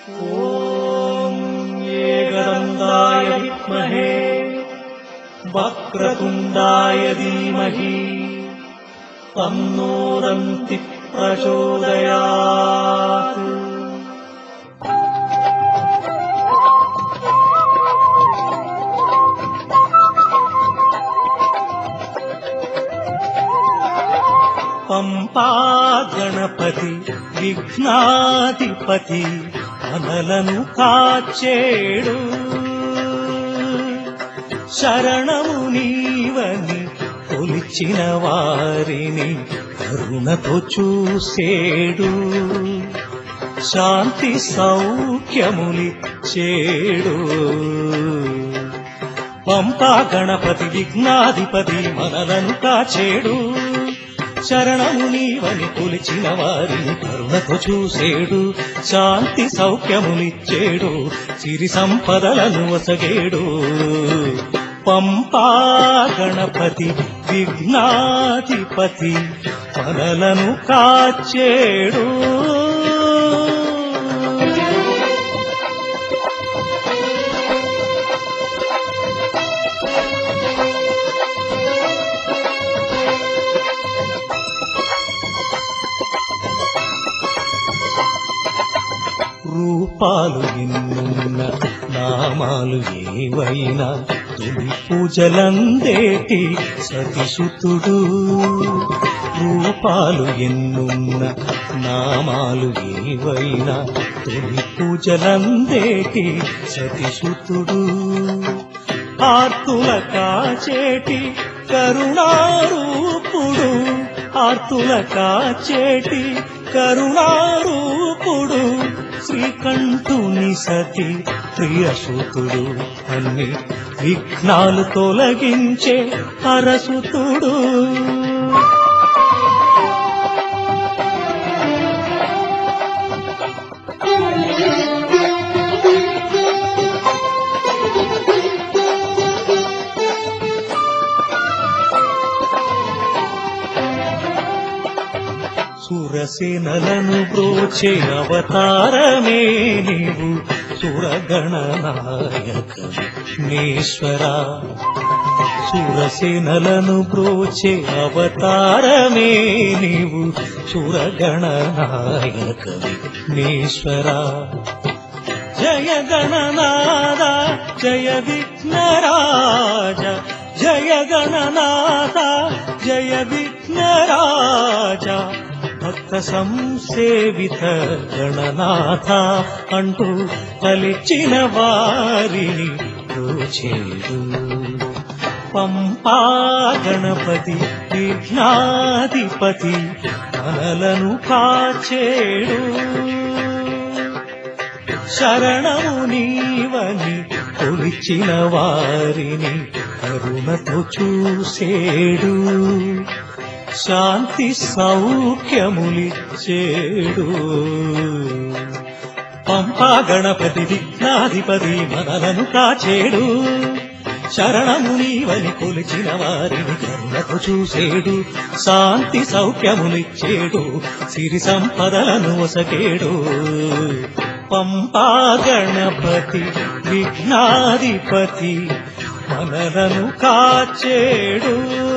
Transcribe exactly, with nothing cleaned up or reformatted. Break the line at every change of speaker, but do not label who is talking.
ఓం ఏకదంతాయ విద్మహే వక్రతుండాయ ధీమహి తన్నో దంతి ప్రచోదయాత్. పంపా గణపతి విఘ్నాధిపతి మనలను కాచేడు, శరణము నీవని కొలిచిన వారిని కరుణతో చూసేడు, శాంతి సౌఖ్యములిచ్చేడు. పంపా గణపతి విఘ్నాధిపతి మనలను కాచేడు, శరణము నీవని కొలిచిన వారిని కరుణతో చూసేడు, శాంతి సౌఖ్యములిచ్చేడు, సిరి సంపదలను వసగేడు. పంపా గణపతి విఘ్నాధిపతి మనలను కాచేడు. రూపాలు ఎన్నున్న నామాలు ఏవైనా తొలి పూజలందేటి సతిసుతుడు, రూపాలు ఎన్నున్న నామాలు ఏవైనా తొలి పూజలందేటి సతిసుతుడు, ఆర్తుల కాచేటి కరుణారూపుడు, ఆర్తుల కాచేటి కరుణారూపుడు, శ్రీకంఠుని సతి ప్రియసుతుడు, అన్ని విఘ్నాలు తొలగించే హరసుతుడు. సురసేనలను బ్రోచే అవతారమే నీవు సురగణనాయక విఘ్నేశ్వరా, సురసేనలను బ్రోచే అవతారమే నీవు సురగణనాయక విఘ్నేశ్వరా. జయ గణనాద జయ విఘ్నరాజ, జయ గణనాద జయ విఘ్నరాజ, భక్త సంసేవిత గణనాథ అంటూ పలిచిన వారిని దోచేడు. పంపా గణపతి విఘ్నాధిపతి మనలను కాచేడు, శరణము నీవని కొలిచిన వారిని కరుణతో చూసేడు, శాంతి సౌఖ్యములిచ్చేడు. పంపా గణపతి విఘ్నాధిపతి మనలను కాచేడు, శరణము నీవని కొలిచిన వారిని కరుణతో చూసేడు, శాంతి సౌఖ్యములిచ్చేడు, సిరి సంపదలను వసగేడు. పంపా గణపతి విఘ్నాధిపతి మనలను కాచేడు.